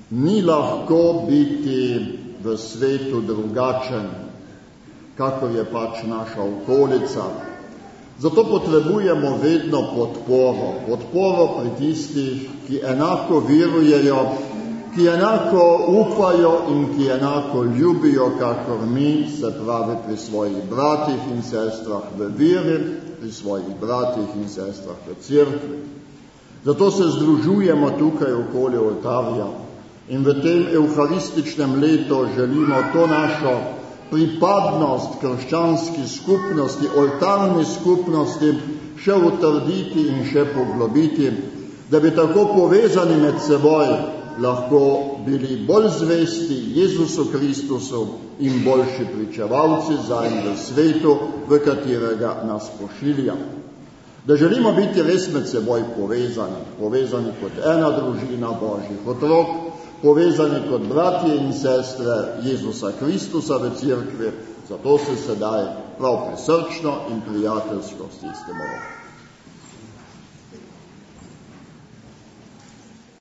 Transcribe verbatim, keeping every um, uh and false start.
Ni lahko biti v svetu drugačen, kakor je pač naša okolica. Zato potrebujemo vedno podporo. Podporo pri tistih, ki enako verujejo, ki enako upajo in ki enako ljubijo, kakor mi, se pravi pri svojih bratih in sestrah v veri, pri svojih bratih in sestrah v cerkvi. Zato se združujemo tukaj okoli oltarja in v tem evharističnem letu želimo to našo pripadnost krščanski skupnosti, oltarni skupnosti še utrditi in še poglobiti, da bi tako povezani med seboj lahko bili bolj zvesti Jezusu Kristusu in boljši pričevalci zanj v svetu, v katerega nas pošilja. Da želimo biti res med seboj povezani, povezani kot ena družina Božjih otrok, povezani kot bratje in sestre Jezusa Kristusa v cerkvi, zato se sedaj prav prisrčno in prijateljsko stisnemo.